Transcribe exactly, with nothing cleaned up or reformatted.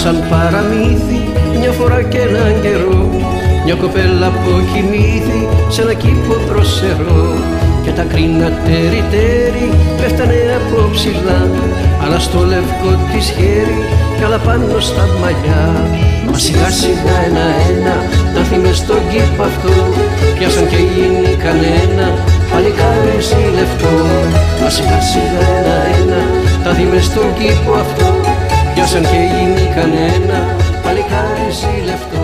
σαν παραμύθι μια φορά και έναν καιρό, μια κοπέλα αποκοιμήθη σε ένα κήπο δροσερό και τα κρίνα τέρι-τέρι πέφτανε από ψηλά, αλλά στο λευκό της χέρι κι άλλα πάνω στα μαλλιά. Μα σιγά σιγά ένα-ένα τα θυμές στον κήπο αυτό πιάσαν και γίνηκαν ένα παλικάρι ζηλευτό. Μα σιγά σιγά ένα-ένα τα θυμές στον κήπο αυτό πιάσαν και γίνηκαν ένα παλικάρι ζηλευτό.